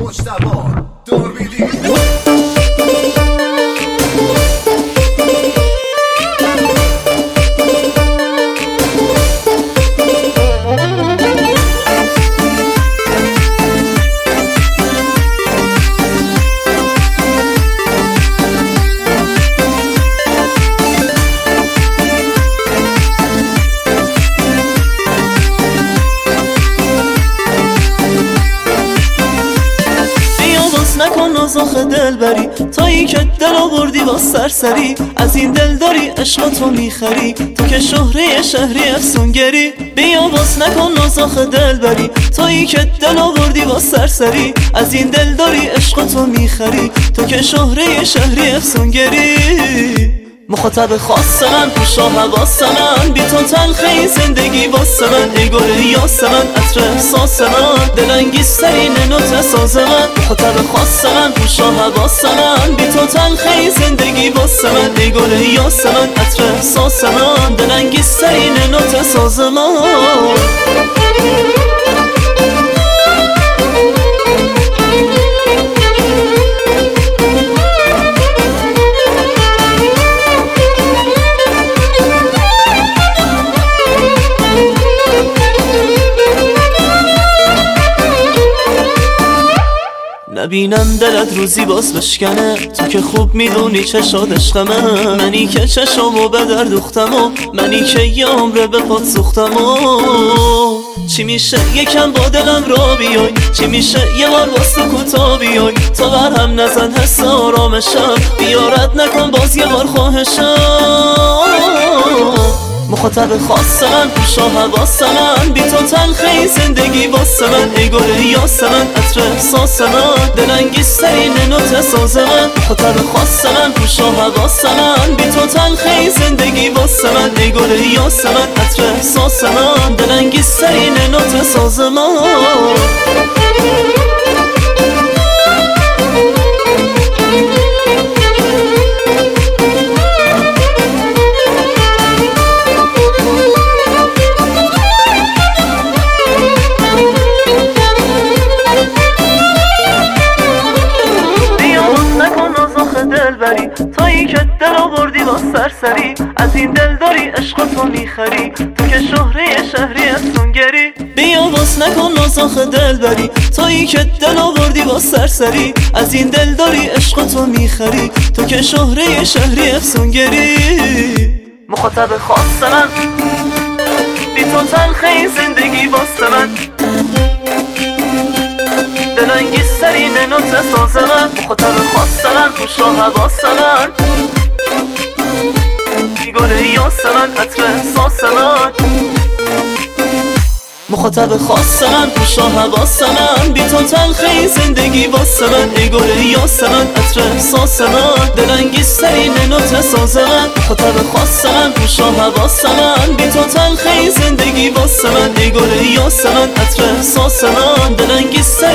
مجتبی دوربینی. نکن نازاخ دل بری تا ای که دل آوردی با سرسری، از این دل داری عشق تو میخری تو که شهره شهری افسونگری. بیا باز نکن نازاخ دل بری تا ای که دل آوردی با سرسری، از این دل داری عشق تو میخری تو که شهره شهری افسونگری. مخاطب خاص من پوشا حواس من، بی تو تلخی زندگی واسه من، ای گل یاس من عطر احساس من، دلانگیزترین نوت ساز من. مخاطب خاص من پوشا حواس من، بی تو تلخی زندگی واسه من، ای گل یاس من عطر احساس من، دلانگیزترین نوت ساز من. نبینم دلت روزی باز بشکنه، تو که خوب میدونی چشات عشقمه، منی که چشمو به در دوختم و منی که یه عمره به پات سوختم و چی میشه یکم با دلم را بیای، چی میشه یه بار واسه کوتا بیای، تا بر هم نزن حس آرامشم، بیارت نکن باز یه بار خواهشم. مخاطب خاص من پوشا حواس من، بی تو تلخی زندگی واسه من، ای گل یاس من عطر احساس من، دلانگیزترین نوت ساز من. مخاطب خاص من پوشا حواس من، بی تو تلخی زندگی واسه من، ای گل یاس من عطر احساس من، دلانگیزترین نوت ساز من. دل بری تا ای که دل آوردی با سرسری، از این دل داری عشق تو میخری تو که شهره شهری افسونگری. بیا باز نکن نازاخ دل بری تا ای که دل آوردی با سرسری، از این دل داری عشق تو میخری تو که شهره شهری افسونگری. مخاطب خاص من بی تو تلخی زندگی واسه من، دلانگیزترین نوت ساز من. مخاطب خاص من پوشا حواس من، بی گل یاس من عطر احساس من. مخاطب خاص من پوشا حواس من، بی تو تلخی زندگی واسه من، ای گل یاس من عطر احساس من، دلانگیزترین نوت ساز من. مخاطب خاص من پوشا حواس من، بی تو تلخی زندگی واسه من، ای گل یاس من عطر احساس من، دلانگیزترین